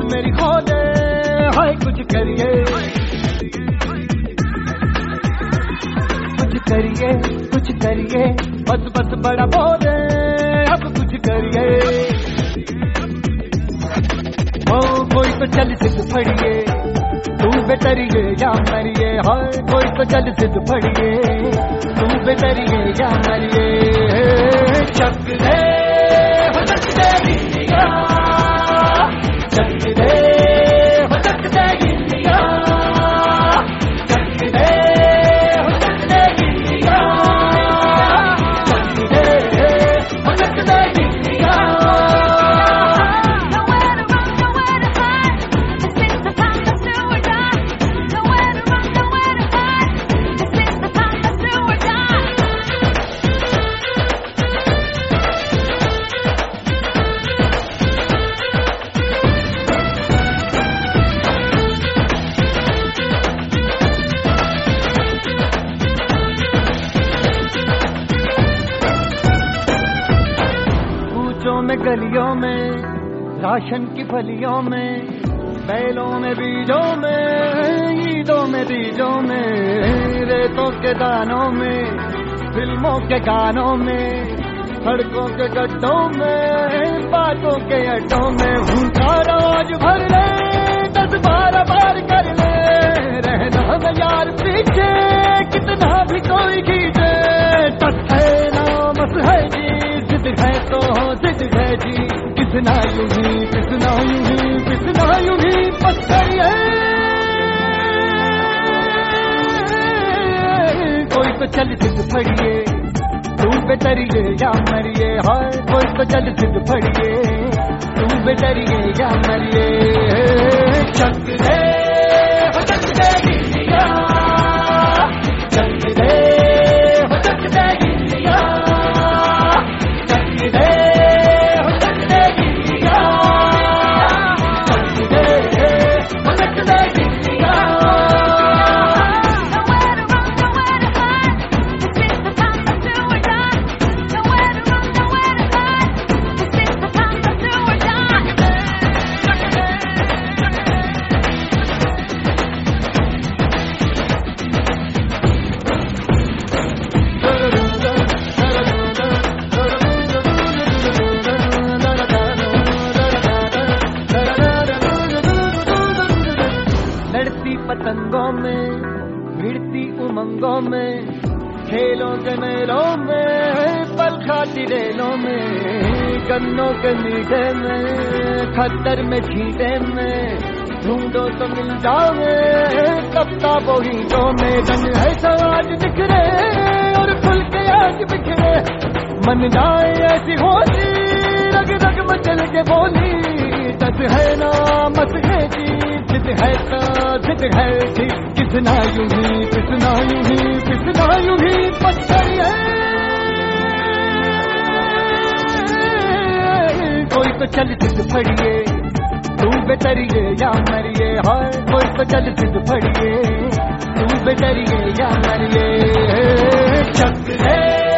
मेरी खोले, हाय कुछ करिए, कुछ करिए, बस बस बड़ा बोले, अब कुछ करिए। ओ कोई तो चल सिद्ध फड़िए, तू बेतरिए या मरिए, हाय कोई तो चल सिद्ध फड़िए, तू बेतरिए या मरिए। चक दे हो चक दे गिल्लिया, चक दे हो चक दे गिल्लिया, चक दे हो चक दे गिल्लिया, चक दे हो चक दे गिल्लिया। में गलियों में, राशन की फलियों में, बैलों में बीजों में, ईदों में बीजों में, रेतों के दानों में, फिल्मों के गानों में, सड़कों के गड्ढों में, बातों के अड्डों में, भूखा रोज भर ले, 10-12 बार कर ले, रहना न यार पीछे, कितना भी कोई खींचे, टस है ना मस है जी, जिद है तो जिद है जी, कितना यूं ही कितना यूं ही कितना यूं ही पत्थर है। कोई तो चल सिद्ध फड़िए, तू बेतरिए या मरिए, हाय कोई तो चल सिद्ध फड़िए, तू बेतरिए या मरिए। चक दे हो चक दे गिल्लिया, चक दे हो चक दे गिल्लिया, चक दे हो चक दे गिल्लिया, चक दे हो चक दे गिल्लिया। पतंगों में, भिड़ती उमंगों में, खेलों के मेलों में, पल खाती रेलों में, गन्नों के मीठे में, खद्दर में छींटे में, ढूंढो तो मिल जाओगे, कप्ता बोहीटों में, रंग है समाज बिखरे और खुल के आज बिखरे, मन जाए ऐसी होली, रग रग मचल के बोली, दस है ना मत है जी, जिद है तो जिद है जी, कितना यूं ही कितना यूं ही कितना यूं ही पत्थर है। कोई तो चल सिद्ध फड़िए, तू बेतरिए या मरिए, हाय कोई तो चल सिद्ध फड़िए, तू बेतरिए या मरिए। चक दे